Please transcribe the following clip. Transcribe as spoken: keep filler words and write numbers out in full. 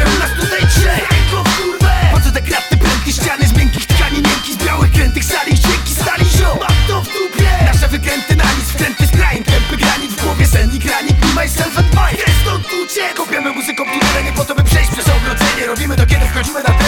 ale u nas tutaj trzech. Tylko w kurwę. Po co te kraty, pręty, ściany z miękkich tkanin, miękki z białych krętych sali, dźwięki stali ziom. Mam to w dupie. Nasze wykręty na nic, wkręty z krain, tępy granit w głowie, sen i granik, be myself and mine. Jest stąd uciek. Kopiemy muzyką, które nie po to by przejść przez ogrodzenie. Robimy to kiedy wchodzimy na